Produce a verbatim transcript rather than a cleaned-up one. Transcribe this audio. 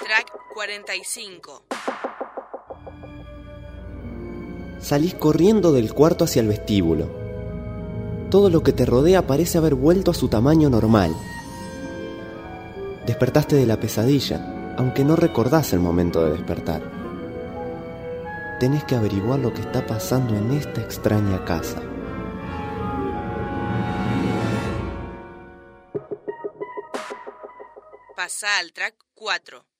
Track cuarenta y cinco. Salís corriendo del cuarto hacia el vestíbulo. Todo lo que te rodea parece haber vuelto a su tamaño normal. Despertaste de la pesadilla, aunque no recordás el momento de despertar. Tenés que averiguar lo que está pasando en esta extraña casa. Pasá al track cuatro.